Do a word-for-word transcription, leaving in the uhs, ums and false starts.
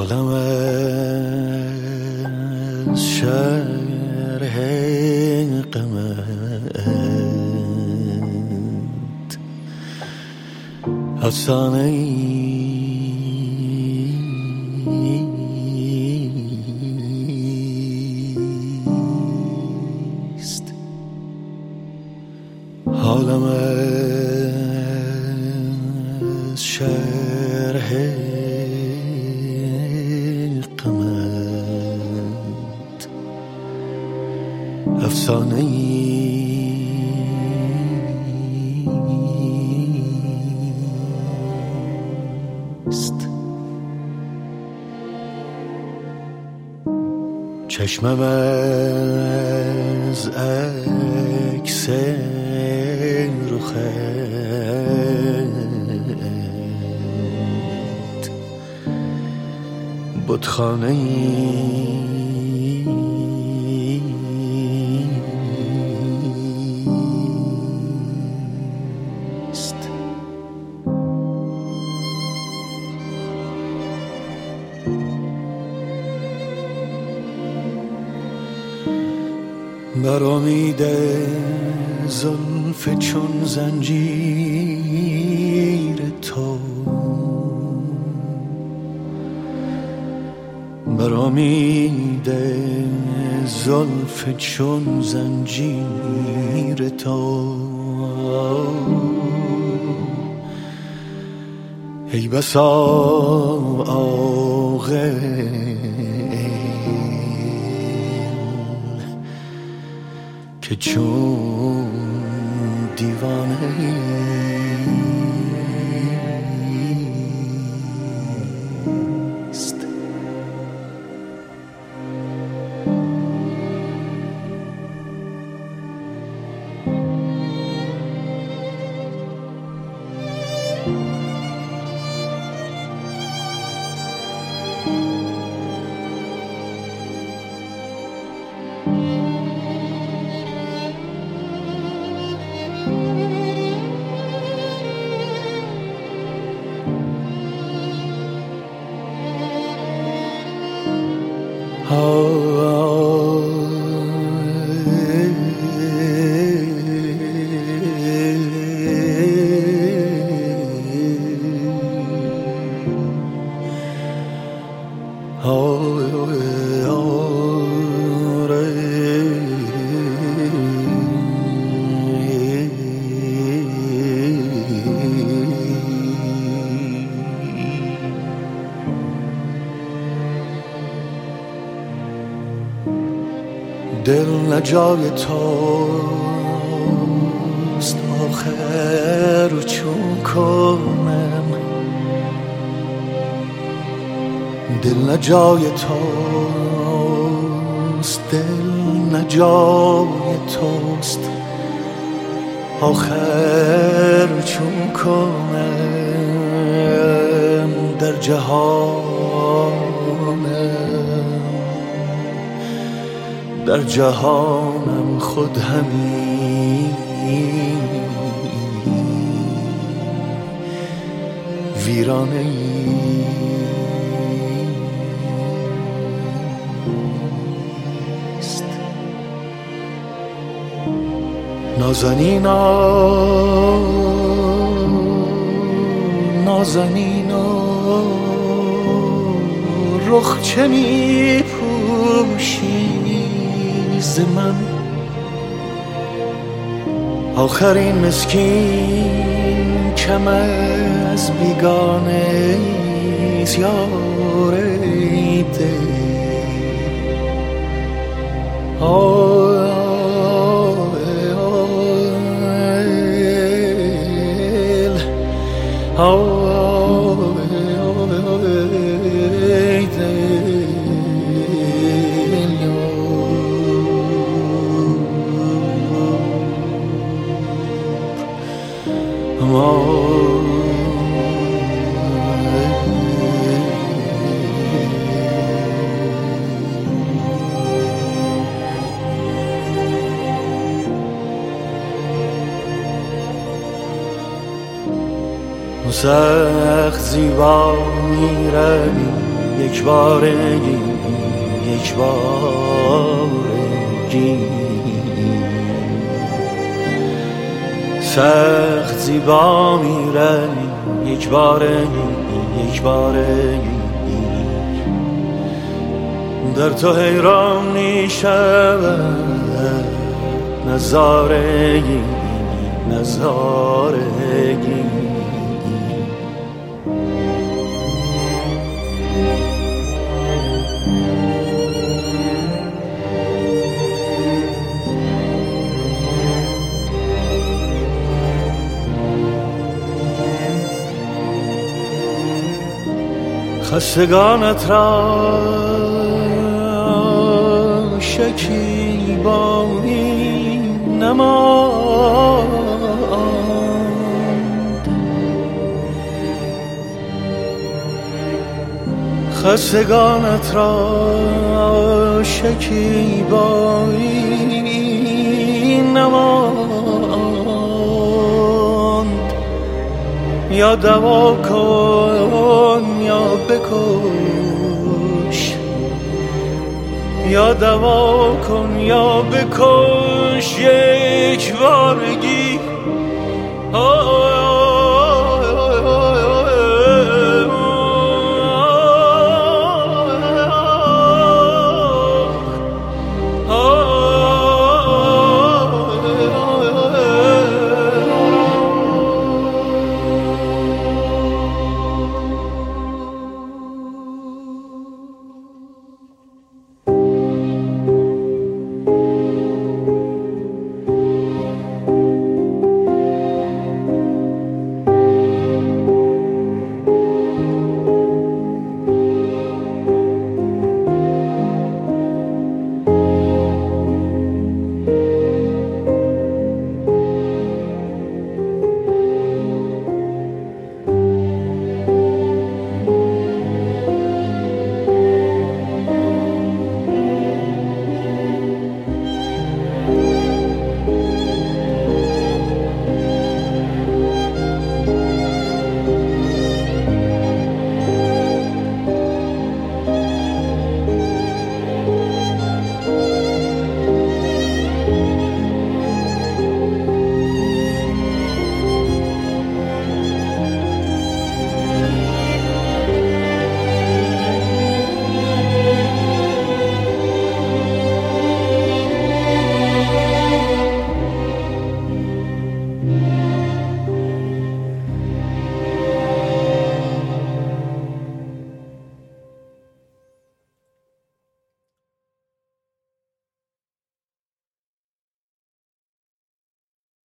حالم از شرح غمت افسانه ایست. حالم از شرح غمت افسانه ایست. چشمم از عکس رخت بتخانه ایست. بر امید زلف چون زنجیر تو، بر امید زلف چون زنجیر تو، ای بسا عاقل که چون دیوانه است. دل نجای توست آخر چون کنم، دل نجای توست، دل نجای توست آخر چون کنم در جهانم، در جهانم خود همین ویرانه ایست. نازنینا نازنینا رخ چه می پوشی ز من، آخرین مسکین کم از بیگانه یار دل. سخت زیبا می‌روی یک بارگی یک بارگی سخت زیبا میرنی یک بارگی یک بارگی در تو حیرانی شود نظارگی نظارگی خستگانت را شکیبایی نماند خستگانت را شکیبایی نماند یا دوا کن یا بکش یا دوا کن یا بکش یک بارگی.